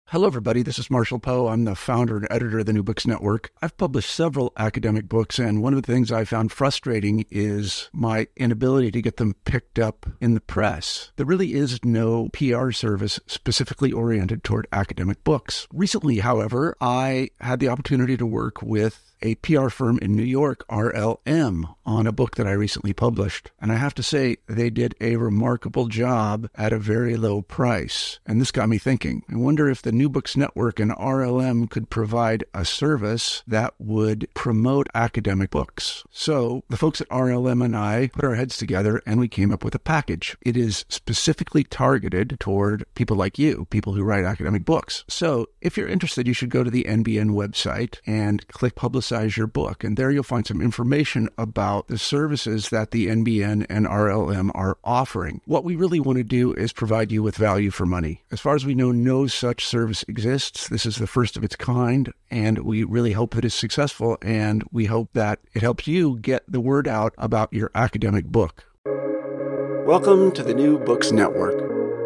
Hello, everybody. This is Marshall Poe. I'm the founder and editor of the New Books Network. I've published several academic books, and one of the things I found frustrating is my inability to get them picked up in the press. There really is no PR service specifically oriented toward academic books. Recently, however, I had the opportunity to work with a PR firm in New York, RLM, on a book that I recently published. And I have to say, they did a remarkable job at a very low price. And this got me thinking. I wonder if the New Books Network and RLM could provide a service that would promote academic books. So the folks at RLM and I put our heads together and we came up with a package. It is specifically targeted toward people like you, people who write academic books. So if you're interested, you should go to the NBN website and click Publicize Your Book. And there you'll find some information about the services that the NBN and RLM are offering. What we really want to do is provide you with value for money. As far as we know, no such service exists. This is the first of its kind, and we really hope that it's successful, and we hope that it helps you get the word out about your academic book. Welcome to the New Books Network.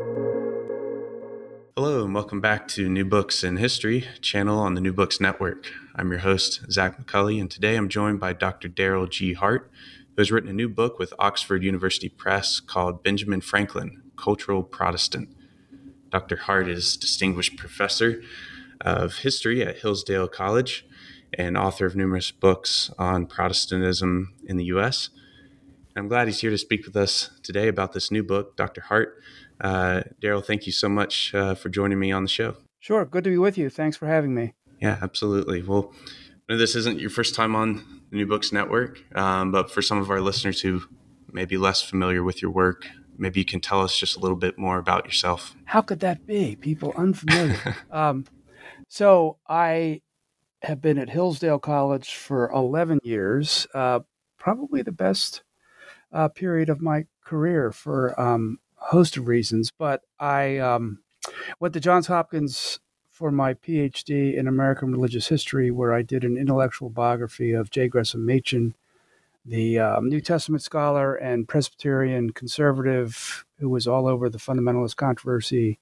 Hello, and welcome back to New Books in History channel on the New Books Network. I'm your host, Zach McCulley, and today I'm joined by Dr. Daryl G. Hart, who has written a new book with Oxford University Press called Benjamin Franklin, Cultural Protestant. Dr. Hart is Distinguished Professor of History at Hillsdale College and author of numerous books on Protestantism in the U.S. I'm glad he's here to speak with us today about this new book. Dr. Hart, Daryl, thank you so much for joining me on the show. Sure. Good to be with you. Thanks for having me. Yeah, absolutely. Well, I know this isn't your first time on the New Books Network, but for some of our listeners who may be less familiar with your work, maybe you can tell us just a little bit more about yourself. How could that be? People unfamiliar. So I have been at Hillsdale College for 11 years, probably the best period of my career for a host of reasons. But I went to Johns Hopkins for my PhD in American Religious History, where I did an intellectual biography of J. Gresham Machen, the New Testament scholar and Presbyterian conservative who was all over the fundamentalist controversy.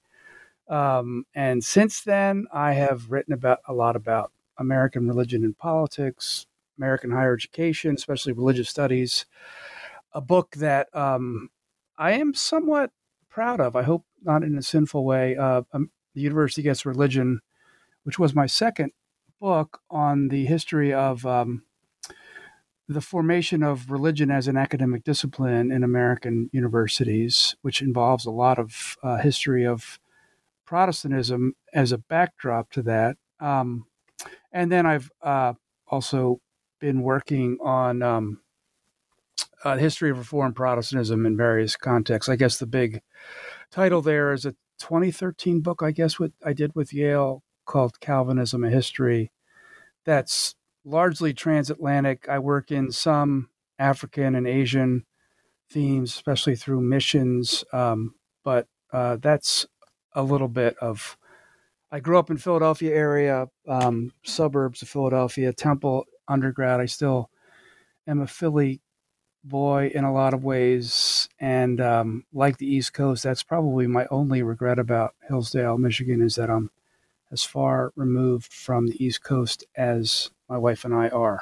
And since then, I have written a lot about American religion and politics, American higher education, especially religious studies, a book that I am somewhat proud of. I hope not in a sinful way. The University Gets Religion, which was my second book on the history of the formation of religion as an academic discipline in American universities, which involves a lot of history of Protestantism as a backdrop to that. And then I've also been working on the history of Reformed Protestantism in various contexts. I guess the big title there is a 2013 book, I guess, what I did with Yale called Calvinism, a History. That's largely transatlantic. I work in some African and Asian themes, especially through missions. But that's a little bit of, I grew up in Philadelphia area, suburbs of Philadelphia, Temple undergrad. I still am a Philly boy in a lot of ways, and like the East Coast, that's probably my only regret about Hillsdale, Michigan, is that I'm as far removed from the East Coast as my wife and I are.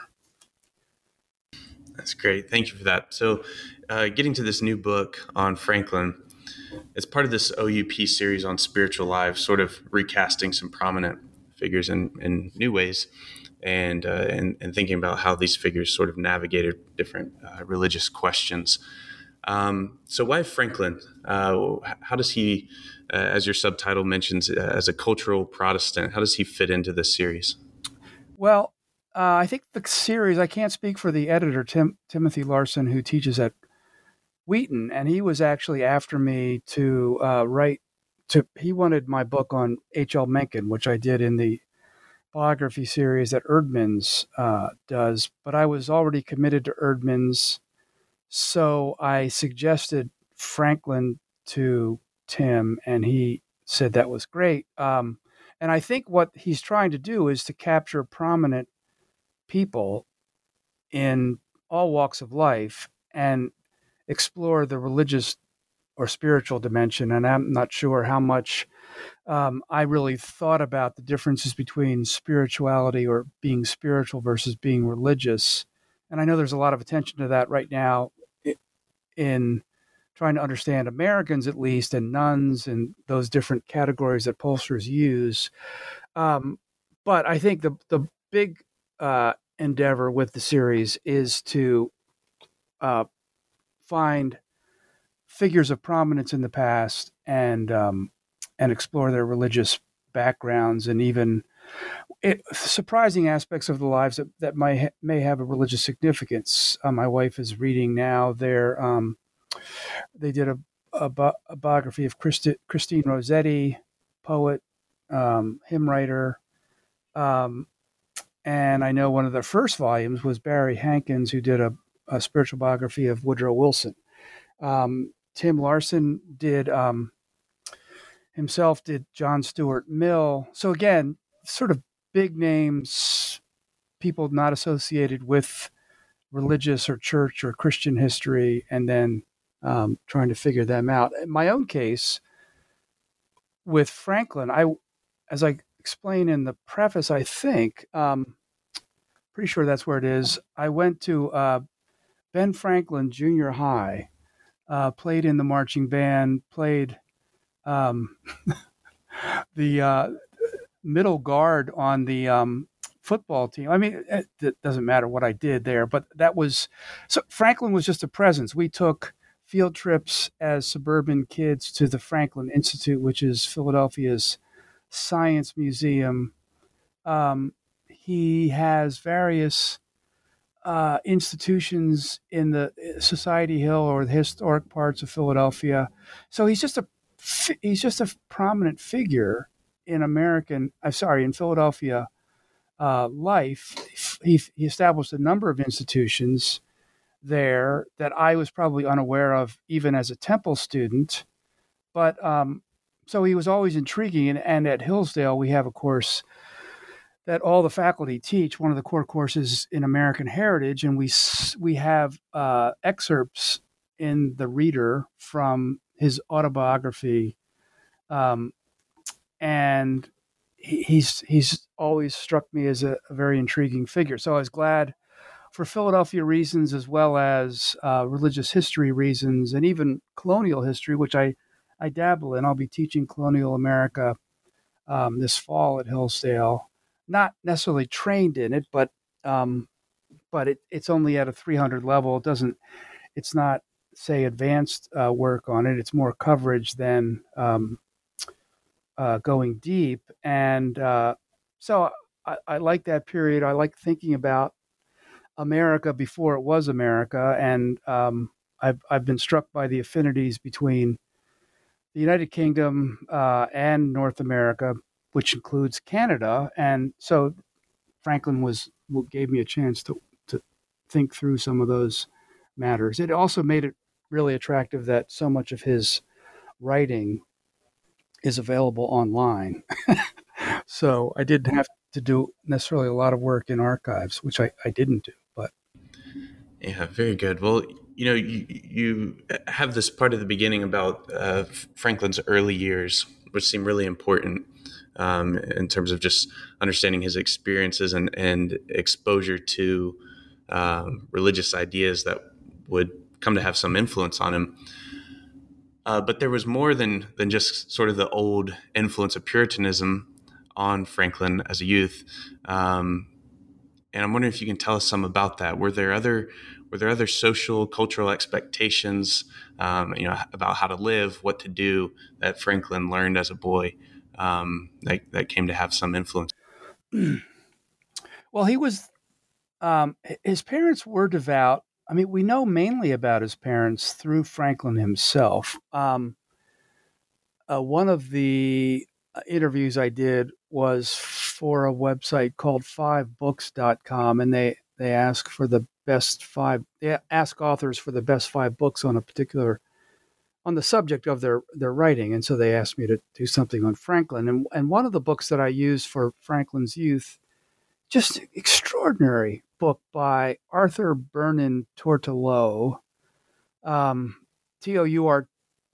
That's great. Thank you for that. So getting to this new book on Franklin, it's part of this OUP series on spiritual lives, sort of recasting some prominent figures in new ways. And thinking about how these figures sort of navigated different religious questions. So why Franklin? How does he, as your subtitle mentions, as a cultural Protestant, how does he fit into this series? Well, I think the series, I can't speak for the editor, Timothy Larson, who teaches at Wheaton, and he was actually after me to write, he wanted my book on H.L. Mencken, which I did in the biography series that Erdman's does, but I was already committed to Erdman's, so I suggested Franklin to Tim, and he said that was great. And I think what he's trying to do is to capture prominent people in all walks of life and explore the religious or spiritual dimension. And I'm not sure how much I really thought about the differences between spirituality or being spiritual versus being religious. And I know there's a lot of attention to that right now in trying to understand Americans, at least, and nuns and those different categories that pollsters use. But I think the big endeavor with the series is to find figures of prominence in the past and explore their religious backgrounds and even surprising aspects of the lives that may have a religious significance. My wife is reading now. They did a biography of Christine Rossetti, poet, hymn writer. And I know one of the first volumes was Barry Hankins, who did a spiritual biography of Woodrow Wilson. Tim Larson did himself did John Stuart Mill. So again, sort of big names, people not associated with religious or church or Christian history, and then trying to figure them out. In my own case, with Franklin, as I explain in the preface, I think, pretty sure that's where it is. I went to Ben Franklin Junior High, played in the marching band, played the middle guard on the football team. I mean, it doesn't matter what I did there, but so Franklin was just a presence. We took field trips as suburban kids to the Franklin Institute, which is Philadelphia's science museum. He has various institutions in the Society Hill or the historic parts of Philadelphia. So he's just a prominent figure in in Philadelphia life. He established a number of institutions there that I was probably unaware of even as a Temple student. But so he was always intriguing. And at Hillsdale, we have a course that all the faculty teach, one of the core courses in American Heritage. And we have excerpts in the reader from his autobiography. And he's always struck me as a very intriguing figure. So I was glad, for Philadelphia reasons as well as religious history reasons and even colonial history, which I dabble in. I'll be teaching colonial America this fall at Hillsdale. Not necessarily trained in it, but it's only at a 300 level. It's not, say, advanced work on it. It's more coverage than going deep. And so I like that period. I like thinking about America before it was America. And I've been struck by the affinities between the United Kingdom and North America, which includes Canada. And so Franklin gave me a chance to think through some of those matters. It also made it really attractive that so much of his writing is available online. So I didn't have to do necessarily a lot of work in archives, which I didn't do. But yeah, very good. Well, you have this part at the beginning about Franklin's early years, which seem really important in terms of just understanding his experiences and exposure to religious ideas that would come to have some influence on him. But there was more than just sort of the old influence of Puritanism on Franklin as a youth. And I'm wondering if you can tell us some about that. Were there other social, cultural expectations, about how to live, what to do, that Franklin learned as a boy, that came to have some influence? Well, he was. His parents were devout. I mean, we know mainly about his parents through Franklin himself. One of the interviews I did was for a website called 5books.com, and they ask for the best five. They ask authors for the best 5 books on the subject of their writing, and so they asked me to do something on Franklin. And one of the books that I used for Franklin's youth, just extraordinary book by Arthur Bernan Tourtellotte,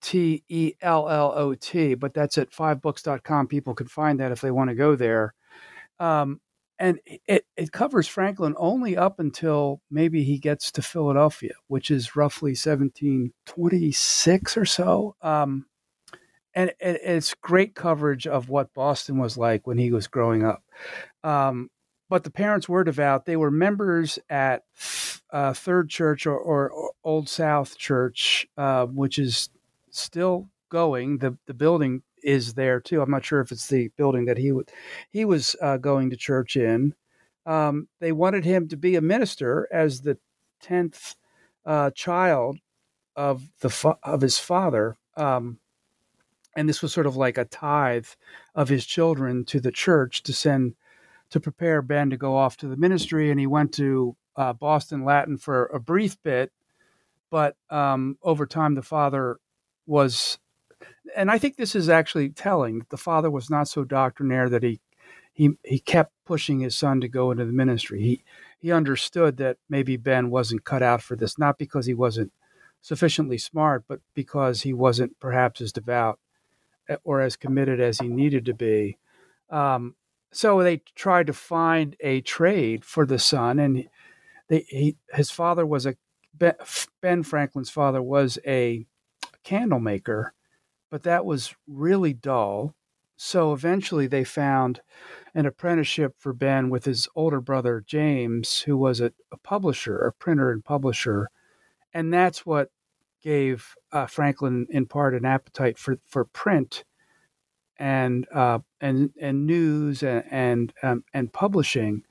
Tellot, but that's at fivebooks.com. People can find that if they want to go there. Um, and it covers Franklin only up until maybe he gets to Philadelphia, which is roughly 1726 or so. And it's great coverage of what Boston was like when he was growing up. But the parents were devout. They were members at Third Church or Old South Church, which is still going. The building is there too. I'm not sure if it's the building that he was going to church in. They wanted him to be a minister as the 10th child of his father. And this was sort of like a tithe of his children to the church to prepare Ben to go off to the ministry. And he went to Boston Latin for a brief bit, but over time the father was, and I think this is actually telling, the father was not so doctrinaire that he kept pushing his son to go into the ministry. He understood that maybe Ben wasn't cut out for this, not because he wasn't sufficiently smart, but because he wasn't perhaps as devout or as committed as he needed to be. So they tried to find a trade for the son, and his father was Ben Franklin's father was a candle maker, but that was really dull. So eventually they found an apprenticeship for Ben with his older brother, James, who was a publisher, a printer and publisher. And that's what gave Franklin, in part, an appetite for print and news and publishing.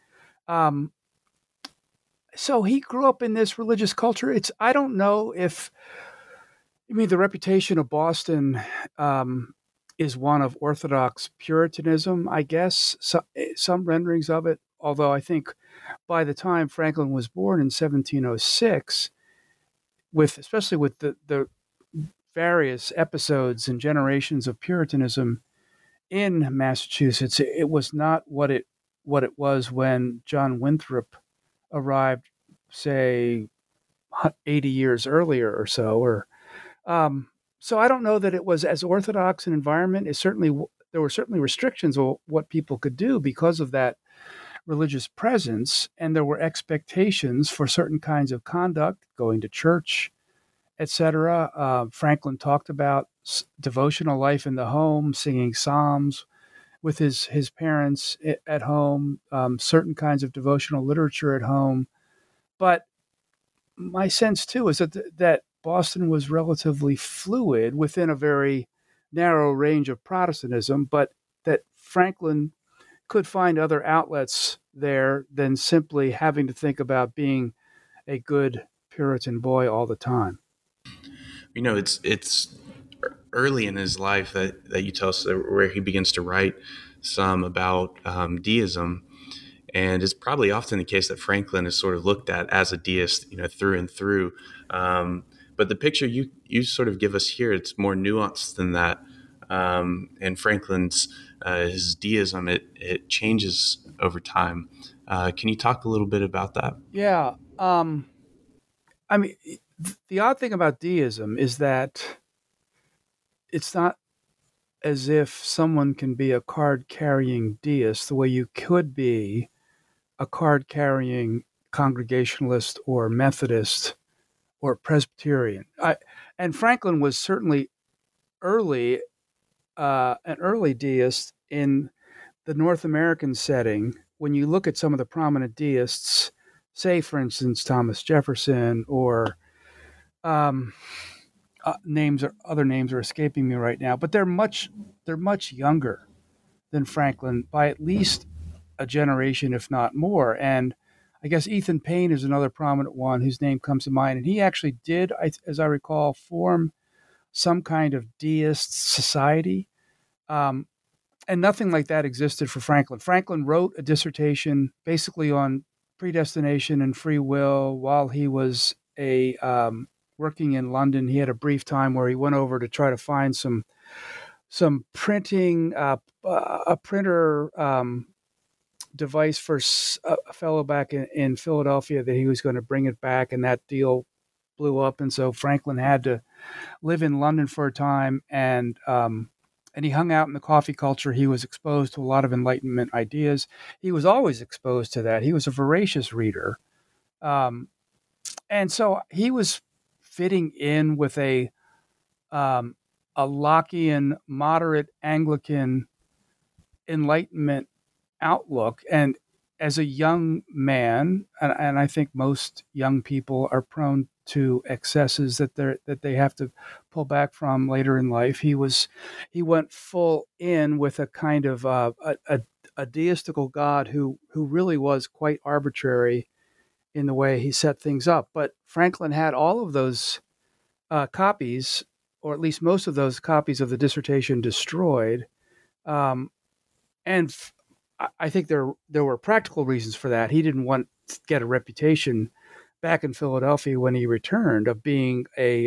So he grew up in this religious culture. I don't know if, the reputation of Boston is one of Orthodox Puritanism, I guess, some renderings of it, although I think by the time Franklin was born in 1706, especially with the various episodes and generations of Puritanism in Massachusetts, it was not what it was when John Winthrop arrived, say, 80 years earlier or so. So I don't know that it was as orthodox an environment. There were certainly restrictions on what people could do because of that religious presence, and there were expectations for certain kinds of conduct, going to church, etc. Franklin talked about devotional life in the home, singing psalms with his parents at home, certain kinds of devotional literature at home. But my sense too is that Boston was relatively fluid within a very narrow range of Protestantism, but that Franklin could find other outlets there than simply having to think about being a good Puritan boy all the time. It's early in his life that you tell us where he begins to write some about deism. And it's probably often the case that Franklin is sort of looked at as a deist, through and through. But the picture you sort of give us here, it's more nuanced than that. And Franklin's his deism, it changes over time. Can you talk a little bit about that? Yeah. The odd thing about deism is that it's not as if someone can be a card-carrying deist the way you could be a card-carrying Congregationalist or Methodist or Presbyterian. And Franklin was certainly an early deist in the North American setting. When you look at some of the prominent deists, say, for instance, Thomas Jefferson, or other names are escaping me right now, but they're much younger than Franklin by at least a generation, if not more. And I guess Ethan Payne is another prominent one whose name comes to mind. And he actually did, as I recall, form some kind of deist society. And nothing like that existed for Franklin. Franklin wrote a dissertation basically on predestination and free will while he was working in London. He had a brief time where he went over to try to find some printing, a printer device for a fellow back in Philadelphia that he was going to bring it back, and that deal blew up, and so Franklin had to live in London for a time, and he hung out in the coffee culture. He was exposed to a lot of Enlightenment ideas. He was always exposed to that. He was a voracious reader, and so he was fitting in with a Lockean, moderate Anglican Enlightenment outlook. And as a young man, and I think most young people are prone to excesses that they have to pull back from later in life. He went full in with a kind of a deistical God who really was quite arbitrary in the way he set things up. But Franklin had all of those copies, or at least most of those copies of the dissertation, destroyed. And I think there were practical reasons for that. He didn't want to get a reputation back in Philadelphia when he returned of being a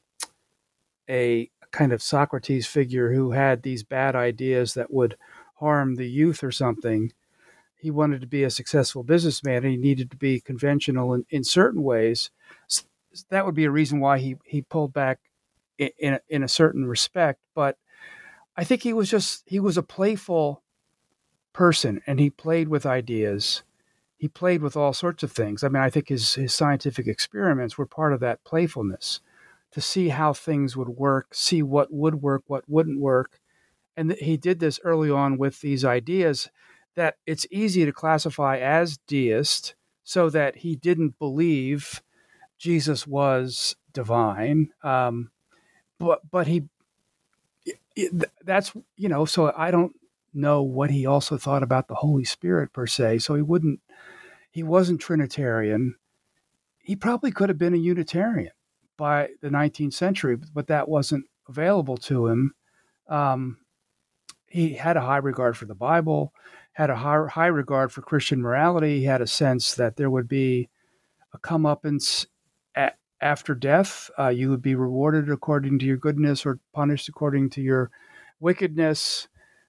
kind of Socrates figure who had these bad ideas that would harm the youth or something. He wanted to be a successful businessman, and he needed to be conventional in certain ways. So that would be a reason why he pulled back in a certain respect. But I think he was a playful person, and he played with ideas. He played with all sorts of things. I mean, I think his scientific experiments were part of that playfulness, to see how things would work, see what would work, what wouldn't work. And he did this early on with these ideas that it's easy to classify as deist, so that he didn't believe Jesus was divine. But that's, so I don't know what he also thought about the Holy Spirit per se. So he wasn't Trinitarian. He probably could have been a Unitarian by the 19th century, but that wasn't available to him. He had a high regard for the Bible, had a high regard for Christian morality. He had a sense that there would be a comeuppance after death. You would be rewarded according to your goodness or punished according to your wickedness.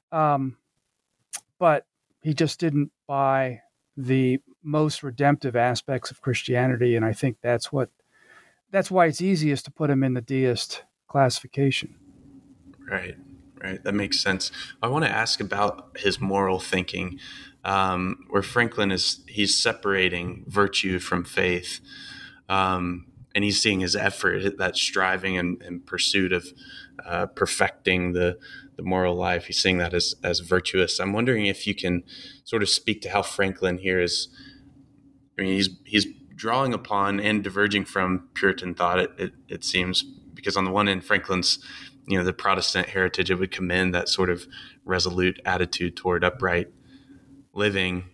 But he just didn't buy the most redemptive aspects of Christianity. And I think that's why it's easiest to put him in the deist classification. Right. That makes sense. I want to ask about his moral thinking, where Franklin he's separating virtue from faith. And he's seeing his effort, that striving and pursuit of perfecting the moral life. He's seeing that as virtuous. I'm wondering if you can sort of speak to how Franklin here is. I mean, he's drawing upon and diverging from Puritan thought. It seems, because on the one hand, Franklin's, the Protestant heritage, it would commend that sort of resolute attitude toward upright living,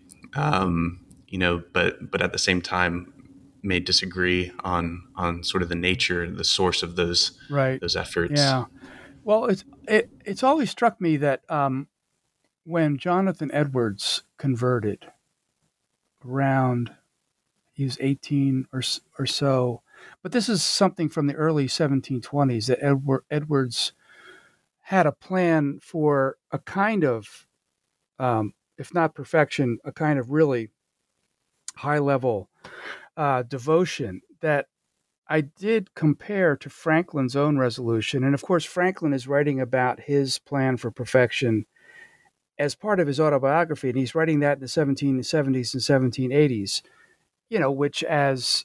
but at the same time may disagree on sort of the nature, the source of those efforts. Yeah. Well, it's always struck me that when Jonathan Edwards converted around, he was 18 or so, but this is something from the early 1720s, that Edwards had a plan for a kind of, if not perfection, a kind of really high-level devotion that I did compare to Franklin's own resolution. And of course, Franklin is writing about his plan for perfection as part of his autobiography, and he's writing that in the 1770s and 1780s, which, as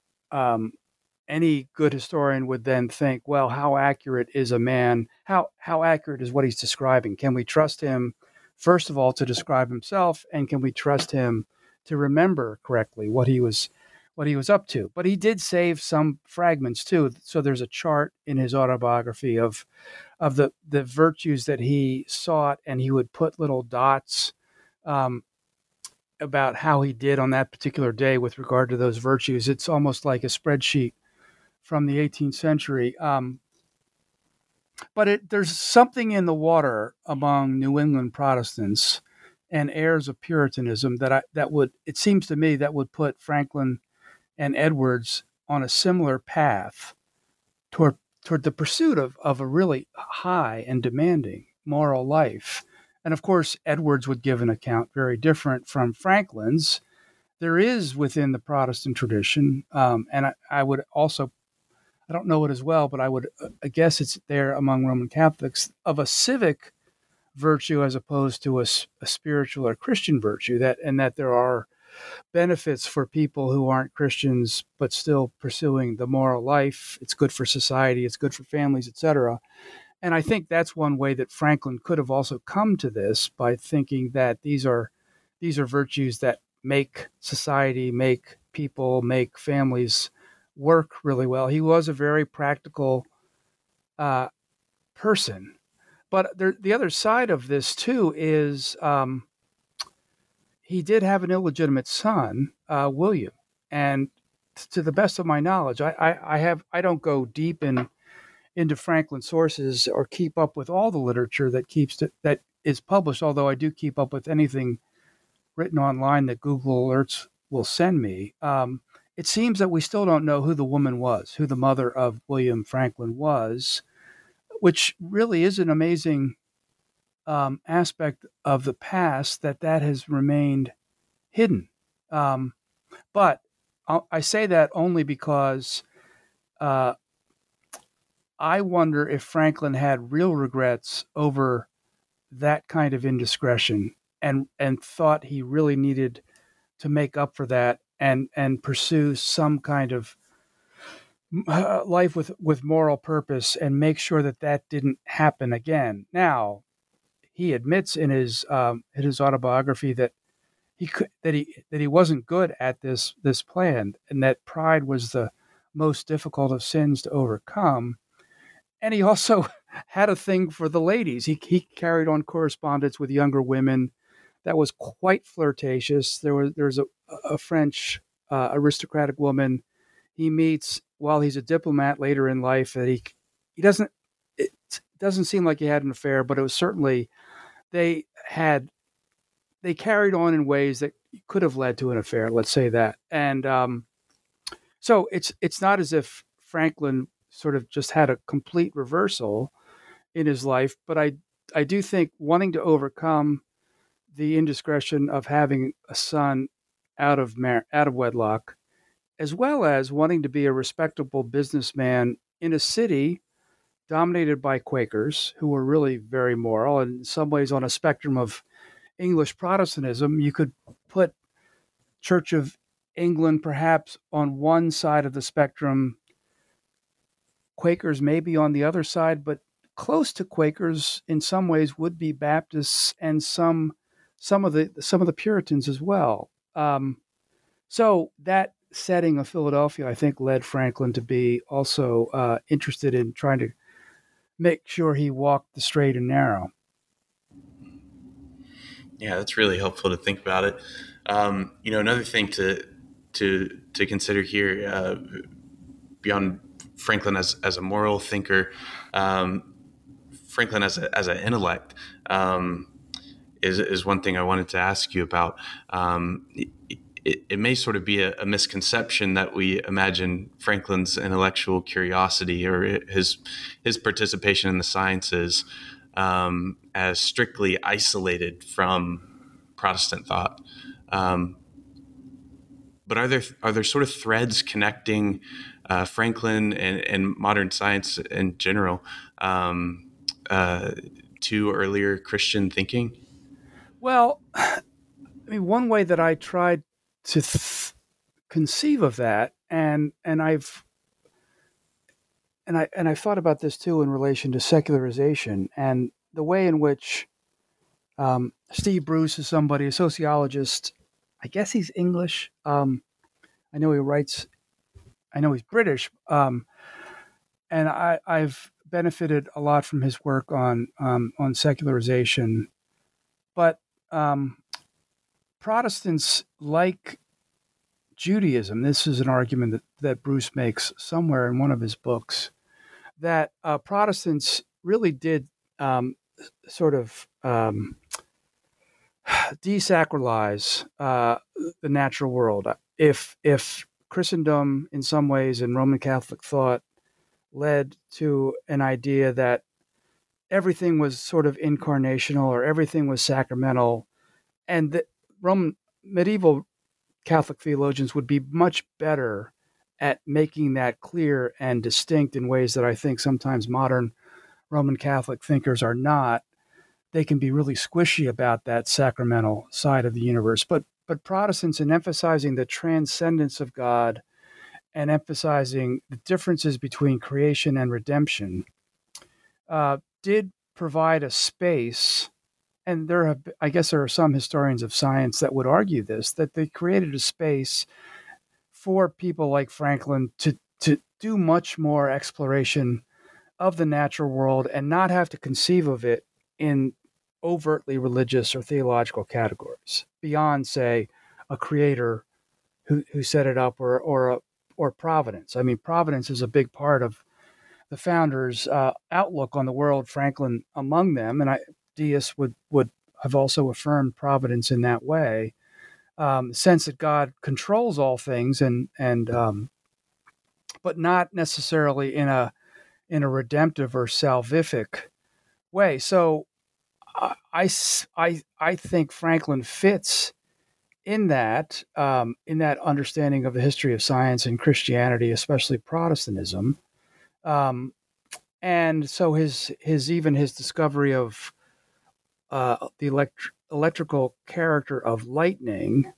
any good historian would then think, well, how accurate is a man? How accurate is what he's describing? Can we trust him, first of all, to describe himself, and can we trust him to remember correctly what he was up to? But he did save some fragments too. So there's a chart in his autobiography of the virtues that he sought, and he would put little dots about how he did on that particular day with regard to those virtues. It's almost like a spreadsheet from the 18th century. But there's something in the water among New England Protestants and heirs of Puritanism it seems to me, that would put Franklin and Edwards on a similar path toward the pursuit of a really high and demanding moral life. And of course, Edwards would give an account very different from Franklin's. There is within the Protestant tradition, and I would also I don't know it as well, but I guess it's there among Roman Catholics, of a civic virtue as opposed to a spiritual or Christian virtue, that there are benefits for people who aren't Christians but still pursuing the moral life. It's good for society, it's good for families, etc. And I think that's one way that Franklin could have also come to this, by thinking that these are virtues that make society, make people, make families work really well. He was a very practical person. But the other side of this too is he did have an illegitimate son, William, and to the best of my knowledge, I don't go deep into Franklin sources or keep up with all the literature that is published. Although I do keep up with anything written online that Google Alerts will send me. It seems that we still don't know who the woman was, who the mother of William Franklin was, which really is an amazing aspect of the past that has remained hidden. But I say that only because I wonder if Franklin had real regrets over that kind of indiscretion, and thought he really needed to make up for that and pursue some kind of life with moral purpose, and make sure that didn't happen again. Now, he admits in his autobiography that he wasn't good at this plan, and that pride was the most difficult of sins to overcome. And he also had a thing for the ladies. He carried on correspondence with younger women that was quite flirtatious. There's a French aristocratic woman he meets while he's a diplomat later in life that he doesn't. It doesn't seem like he had an affair, but it was certainly they carried on in ways that could have led to an affair. Let's say that. And so it's not as if Franklin sort of just had a complete reversal in his life, but I do think wanting to overcome the indiscretion of having a son out of wedlock, as well as wanting to be a respectable businessman in a city dominated by Quakers who were really very moral, and in some ways on a spectrum of English Protestantism. You could put Church of England perhaps on one side of the spectrum, Quakers maybe on the other side, but close to Quakers in some ways would be Baptists and some of the Puritans as well. So that setting of Philadelphia, I think, led Franklin to be also interested in trying to make sure he walked the straight and narrow. Yeah, that's really helpful to think about it. Another thing to consider here, beyond Franklin as a moral thinker, Franklin as an intellect is one thing I wanted to ask you about. It may sort of be a misconception that we imagine Franklin's intellectual curiosity or his participation in the sciences as strictly isolated from Protestant thought. But are there sort of threads connecting Franklin and modern science in general to earlier Christian thinking? Well, I mean, one way that I tried to conceive of that, and I thought about this too in relation to secularization and the way in which Steve Bruce is somebody, a sociologist. I guess he's English. I know he writes. I know he's British, and I've benefited a lot from his work on secularization. But Protestants, like Judaism, this is an argument that Bruce makes somewhere in one of his books, that Protestants really did sort of desacralize the natural world. If Christendom, in some ways, and Roman Catholic thought led to an idea that everything was sort of incarnational or everything was sacramental, and that medieval Catholic theologians would be much better at making that clear and distinct in ways that I think sometimes modern Roman Catholic thinkers are not. They can be really squishy about that sacramental side of the universe. But Protestants, in emphasizing the transcendence of God and emphasizing the differences between creation and redemption, did provide a space. And I guess there are some historians of science that would argue this, that they created a space for people like Franklin to do much more exploration of the natural world and not have to conceive of it in overtly religious or theological categories beyond, say, a creator who set it up or providence. I mean, providence is a big part of the founders' outlook on the world, Franklin among them, and deists would have also affirmed providence in that way. Sense that God controls all things, but not necessarily in a redemptive or salvific way. So I think Franklin fits in that understanding of the history of science and Christianity, especially Protestantism. And so his discovery of the electrical character of lightning.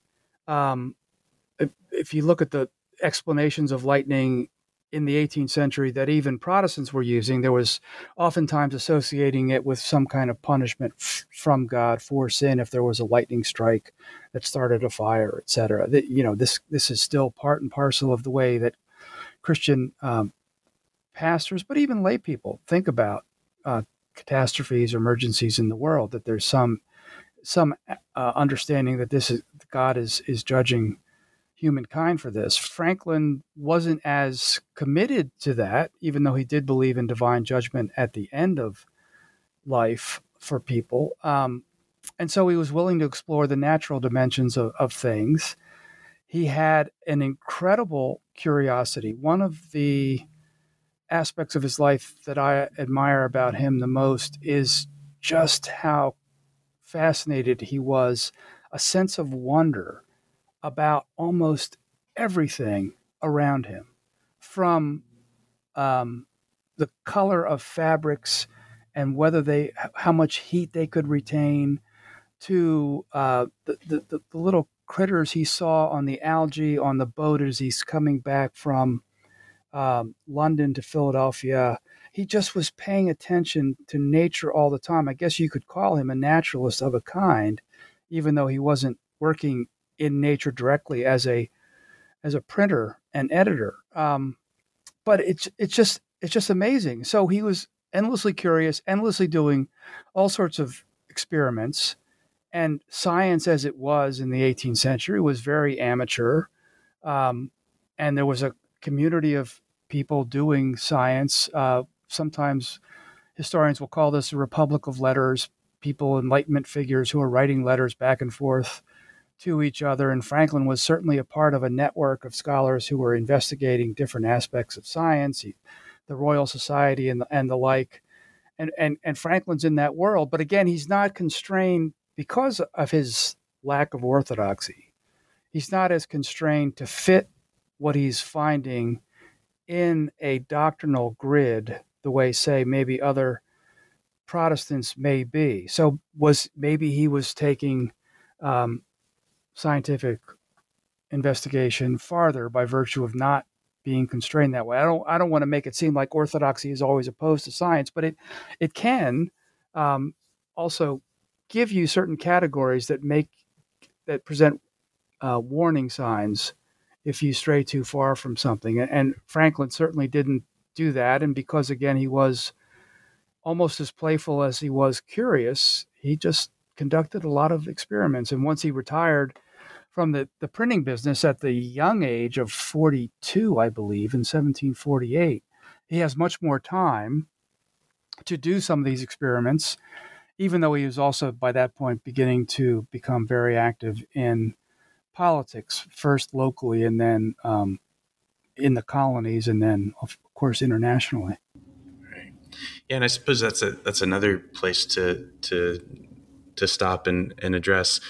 If you look at the explanations of lightning in the 18th century that even Protestants were using, there was oftentimes associating it with some kind of punishment from God for sin if there was a lightning strike that started a fire, etc. That, this is still part and parcel of the way that Christian pastors, but even lay people, think about catastrophes or emergencies in the world, that there's some understanding that God is judging humankind for this. Franklin wasn't as committed to that, even though he did believe in divine judgment at the end of life for people. And so he was willing to explore the natural dimensions of things. He had an incredible curiosity. One of the aspects of his life that I admire about him the most is just how fascinated he was, a sense of wonder about almost everything around him, from the color of fabrics and how much heat they could retain, to the little critters he saw on the algae on the boat as he's coming back from London to Philadelphia. He just was paying attention to nature all the time. I guess you could call him a naturalist of a kind, even though he wasn't working in nature directly as a printer and editor. But it's just amazing. So he was endlessly curious, endlessly doing all sorts of experiments. And science, as it was in the 18th century, was very amateur. And there was a community of people doing science. Sometimes historians will call this a republic of letters, people, Enlightenment figures who are writing letters back and forth to each other. And Franklin was certainly a part of a network of scholars who were investigating different aspects of science, the Royal Society and the like. And Franklin's in that world. But again, he's not constrained because of his lack of orthodoxy. He's not as constrained to fit what he's finding in a doctrinal grid the way, say, maybe other Protestants may be. So maybe he was taking scientific investigation farther by virtue of not being constrained that way. I don't want to make it seem like orthodoxy is always opposed to science, but it can also give you certain categories that present warning signs if you stray too far from something. And Franklin certainly didn't do that. And because, again, he was almost as playful as he was curious, he just conducted a lot of experiments. And once he retired from the printing business at the young age of 42, I believe, in 1748, he has much more time to do some of these experiments, even though he was also by that point beginning to become very active in politics, first locally and then in the colonies, and then, of course, internationally. Right. Yeah, and I suppose that's another place to stop and address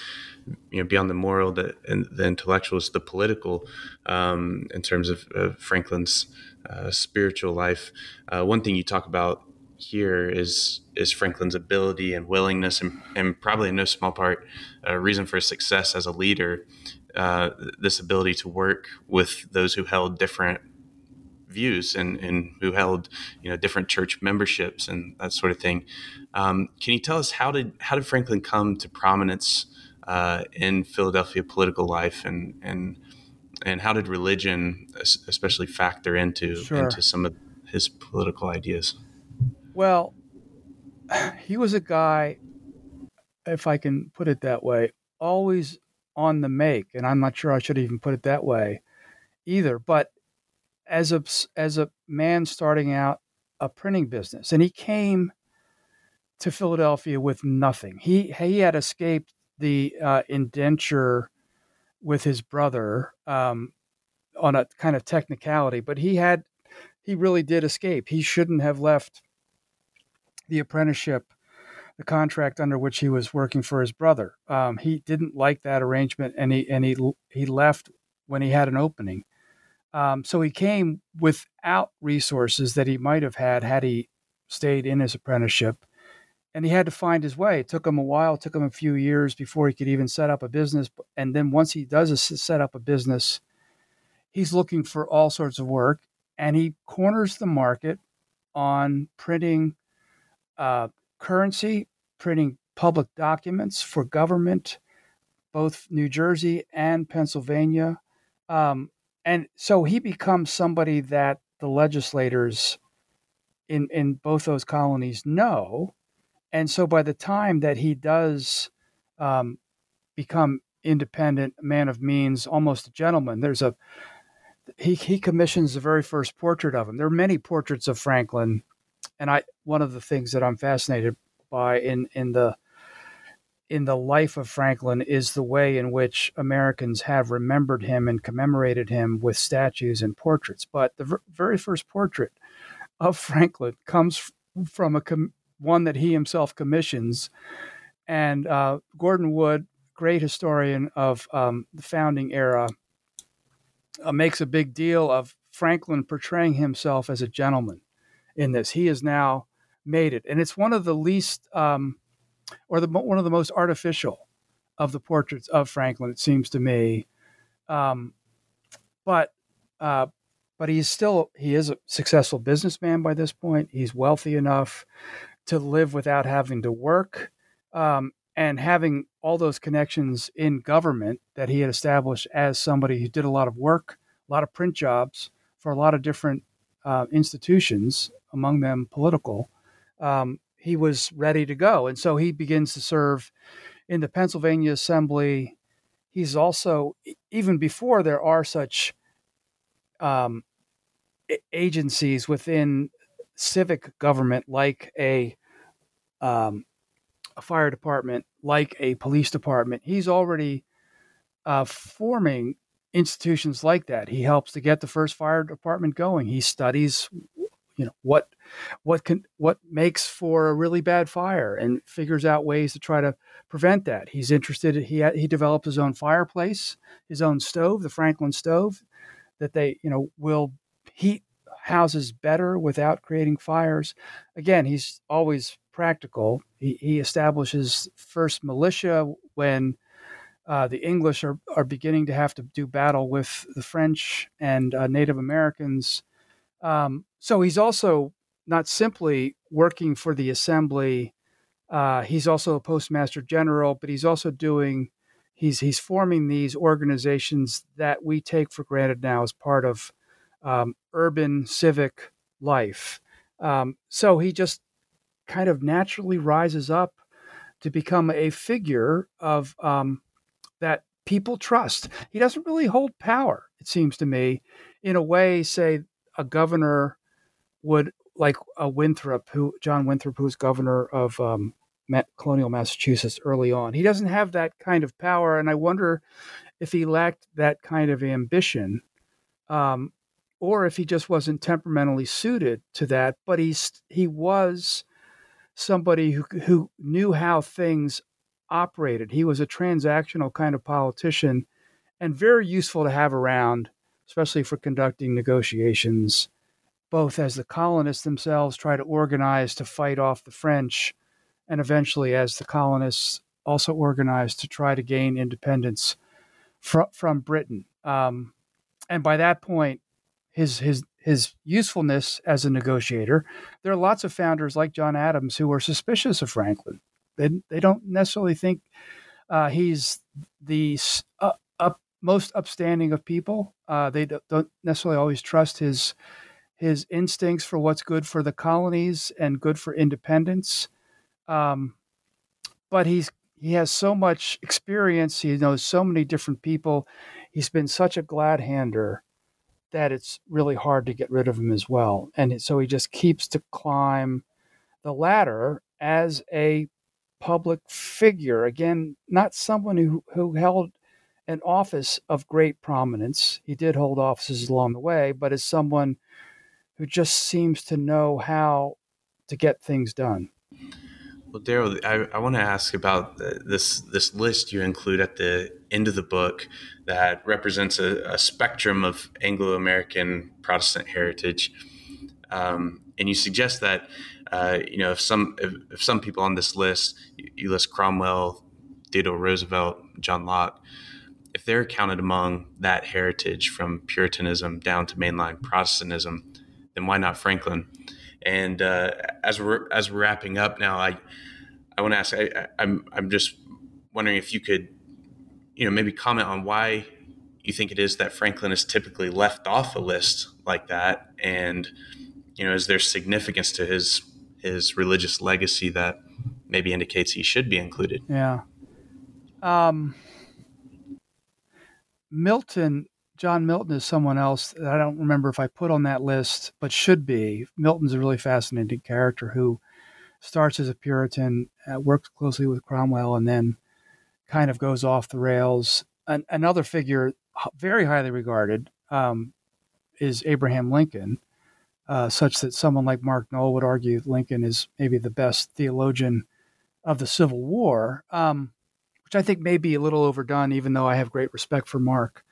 beyond the moral, and the intellectual, is the political, in terms of Franklin's spiritual life. One thing you talk about here is Franklin's ability and willingness, and probably in no small part a reason for his success as a leader, this ability to work with those who held different views and who held different church memberships and that sort of thing. Can you tell us how did Franklin come to prominence in Philadelphia political life, and how did religion especially factor into some of his political ideas? Well, he was a guy, if I can put it that way, always on the make, and I'm not sure I should even put it that way either. But as a man starting out a printing business, and he came to Philadelphia with nothing. He had escaped the indenture with his brother on a kind of technicality, but he really did escape. He shouldn't have left the apprenticeship, the contract under which he was working for his brother. He didn't like that arrangement, and he left when he had an opening. So he came without resources that he might have had he stayed in his apprenticeship, and he had to find his way. It took him a while. It took him a few years before he could even set up a business. And then once he does set up a business, he's looking for all sorts of work, and he corners the market on printing currency, printing public documents for government, both New Jersey and Pennsylvania. And so he becomes somebody that the legislators in both those colonies know. And so by the time that he does become independent, man of means, almost a gentleman, he commissions the very first portrait of him. There are many portraits of Franklin, and one of the things that I'm fascinated by in the life of Franklin is the way in which Americans have remembered him and commemorated him with statues and portraits. But the very first portrait of Franklin comes from one that he himself commissions. And Gordon Wood, great historian of the founding era, makes a big deal of Franklin portraying himself as a gentleman in this. He has now made it. And it's one of the least, one of the most artificial of the portraits of Franklin, it seems to me. But he is a successful businessman by this point. He's wealthy enough to live without having to work, and having all those connections in government that he had established as somebody who did a lot of work, a lot of print jobs for a lot of different institutions, among them political. He was ready to go. And so he begins to serve in the Pennsylvania Assembly. He's also, even before there are such agencies within civic government, like a fire department, like a police department, he's already forming institutions like that. He helps to get the first fire department going. He studies, what makes for a really bad fire and figures out ways to try to prevent that. He's interested. He developed his own fireplace, his own stove, the Franklin stove, that they will heat houses better without creating fires. Again, he's always practical. He establishes first militia when the English are beginning to have to do battle with the French and Native Americans. So he's also not simply working for the Assembly. He's also a postmaster general, but he's also he's forming these organizations that we take for granted now as part of urban civic life. So he just kind of naturally rises up to become a figure of that people trust. He doesn't really hold power, it seems to me, in a way, say, a governor would, like John Winthrop, who was governor of colonial Massachusetts early on. He doesn't have that kind of power, and I wonder if he lacked that kind of ambition, or if he just wasn't temperamentally suited to that. But he was somebody who knew how things operated. He was a transactional kind of politician and very useful to have around, especially for conducting negotiations, both as the colonists themselves try to organize to fight off the French, and eventually as the colonists also organized to try to gain independence from Britain. And by that point, his usefulness as a negotiator, there are lots of founders like John Adams who are suspicious of Franklin. They don't necessarily think he's the most upstanding of people. They don't necessarily always trust his instincts for what's good for the colonies and good for independence. But he has so much experience. He knows so many different people. He's been such a glad-hander that it's really hard to get rid of him as well. And so he just keeps to climb the ladder as a public figure. Again, not someone who held an office of great prominence. He did hold offices along the way, but as someone who just seems to know how to get things done. Well, Daryl, I want to ask about this list you include at the end of the book that represents a spectrum of Anglo-American Protestant heritage, and you suggest that if some people on this list, you list Cromwell, Theodore Roosevelt, John Locke, if they're counted among that heritage from Puritanism down to mainline Protestantism, then why not Franklin? And as we're wrapping up now, I want to ask. I'm just wondering if you could, maybe comment on why you think it is that Franklin is typically left off a list like that, and is there significance to his religious legacy that maybe indicates he should be included? Yeah. John Milton is someone else that I don't remember if I put on that list, but should be. Milton's a really fascinating character who starts as a Puritan, works closely with Cromwell, and then kind of goes off the rails. Another figure very highly regarded is Abraham Lincoln, such that someone like Mark Knoll would argue Lincoln is maybe the best theologian of the Civil War, which I think may be a little overdone, even though I have great respect for Mark.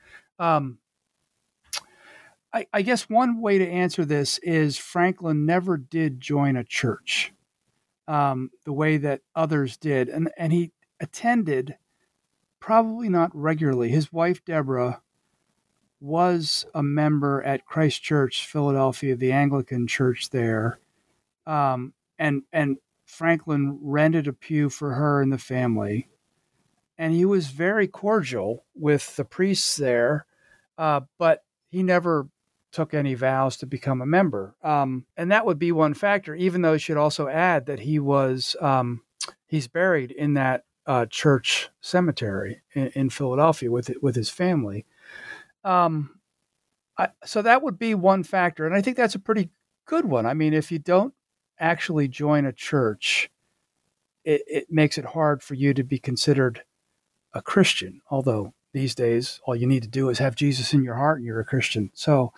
I guess one way to answer this is Franklin never did join a church the way that others did. And he attended, probably not regularly. His wife, Deborah, was a member at Christ Church, Philadelphia, the Anglican church there. And Franklin rented a pew for her and the family. And he was very cordial with the priests there, but he never took any vows to become a member. And that would be one factor, even though I should also add that he's buried in that church cemetery in Philadelphia with his family. So that would be one factor. And I think that's a pretty good one. I mean, if you don't actually join a church, it makes it hard for you to be considered a Christian, although these days all you need to do is have Jesus in your heart and you're a Christian. So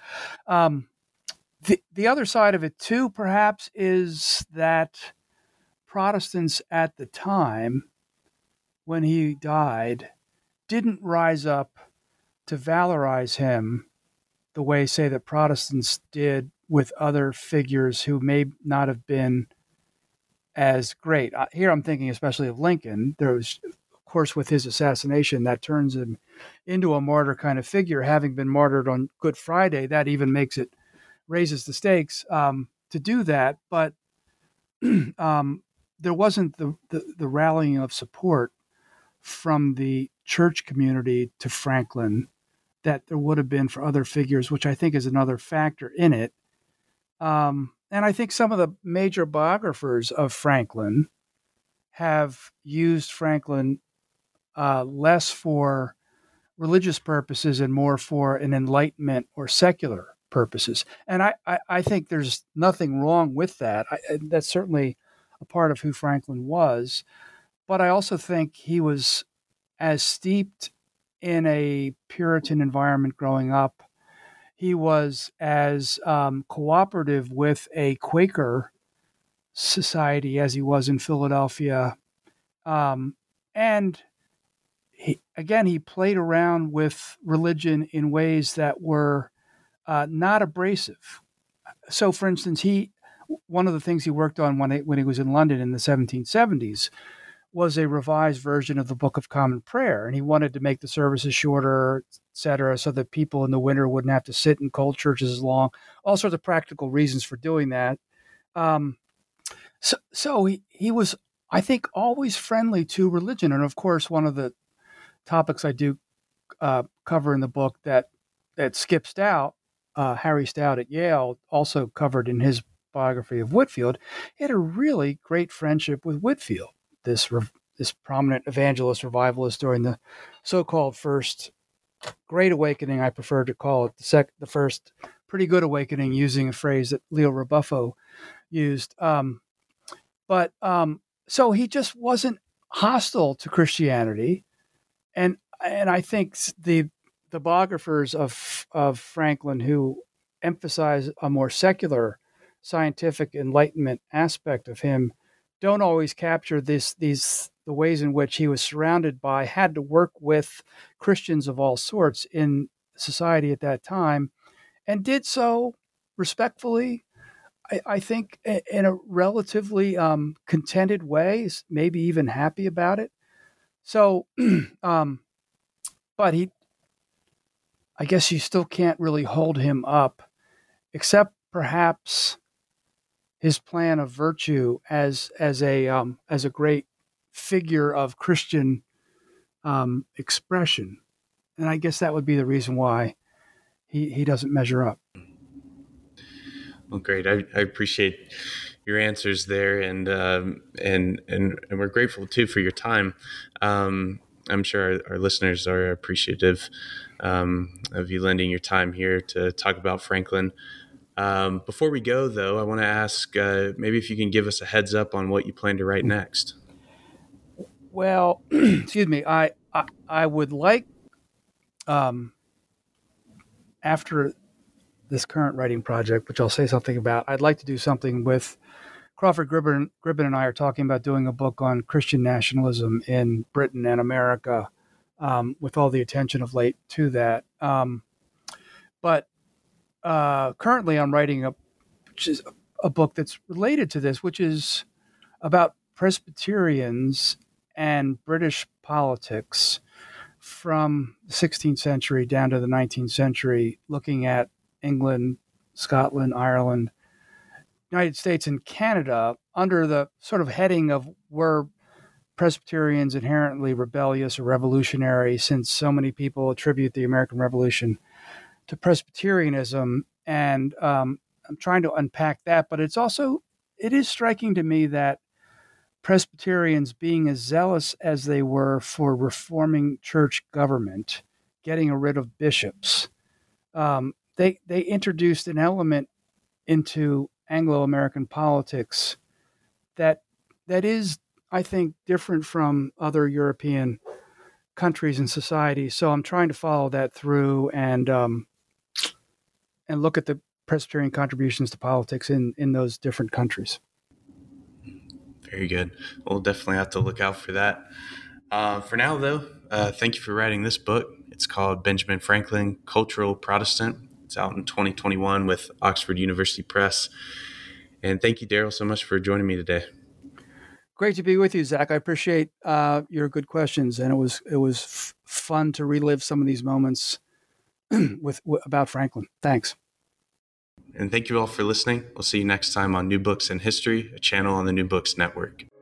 the other side of it too, perhaps, is that Protestants at the time when he died didn't rise up to valorize him the way, say, that Protestants did with other figures who may not have been as great. Here I'm thinking especially of Lincoln. There was, of course, with his assassination, that turns him into a martyr kind of figure. Having been martyred on Good Friday, that even raises the stakes to do that. But there wasn't the rallying of support from the church community to Franklin that there would have been for other figures, which I think is another factor in it. And I think some of the major biographers of Franklin have used Franklin less for religious purposes and more for an enlightenment or secular purposes. And I think there's nothing wrong with that. That's certainly a part of who Franklin was. But I also think he was as steeped in a Puritan environment growing up. He was as cooperative with a Quaker society as he was in Philadelphia. And he played around with religion in ways that were not abrasive. So, for instance, one of the things he worked on when he was in London in the 1770s was a revised version of the Book of Common Prayer, and he wanted to make the services shorter, et cetera, so that people in the winter wouldn't have to sit in cold churches as long. All sorts of practical reasons for doing that. So he was, I think, always friendly to religion, and of course, one of the topics I do cover in the book that Skip Stout, Harry Stout at Yale, also covered in his biography of Whitefield. He had a really great friendship with Whitefield, this prominent evangelist revivalist during the so-called First Great Awakening. I prefer to call it the First Pretty Good Awakening, using a phrase that Leo Rebuffo used. So he just wasn't hostile to Christianity, and I think the biographers of Franklin who emphasize a more secular, scientific Enlightenment aspect of him don't always capture the ways in which he was surrounded by, had to work with Christians of all sorts in society at that time, and did so respectfully. I think in a relatively contented way, maybe even happy about it. So, but I guess you still can't really hold him up, except perhaps his plan of virtue as a great figure of Christian expression, and I guess that would be the reason why he doesn't measure up. Well, great. I appreciate your answers there, and we're grateful too for your time. I'm sure our listeners are appreciative of you lending your time here to talk about Franklin. Before we go, though, I want to ask maybe if you can give us a heads up on what you plan to write next. Well, excuse me. I would like, after this current writing project, which I'll say something about, I'd like to do something with Crawford Gribben and I are talking about doing a book on Christian nationalism in Britain and America, with all the attention of late to that. But currently I'm writing a book that's related to this, which is about Presbyterians and British politics from the 16th century down to the 19th century, looking at England, Scotland, Ireland, United States, and Canada under the sort of heading of were Presbyterians inherently rebellious or revolutionary, since so many people attribute the American Revolution to Presbyterianism. And I'm trying to unpack that, but it is striking to me that Presbyterians, being as zealous as they were for reforming church government, getting rid of bishops, they introduced an element into Anglo-American politics that is, I think, different from other European countries and societies. So I'm trying to follow that through and look at the Presbyterian contributions to politics in those different countries. Very good. We'll definitely have to look out for that. For now, though, thank you for writing this book. It's called Benjamin Franklin, Cultural Protestant. It's out in 2021 with Oxford University Press. And thank you, Daryl, so much for joining me today. Great to be with you, Zach. I appreciate your good questions, and it was fun to relive some of these moments about Franklin. Thanks. And thank you all for listening. We'll see you next time on New Books in History, a channel on the New Books Network.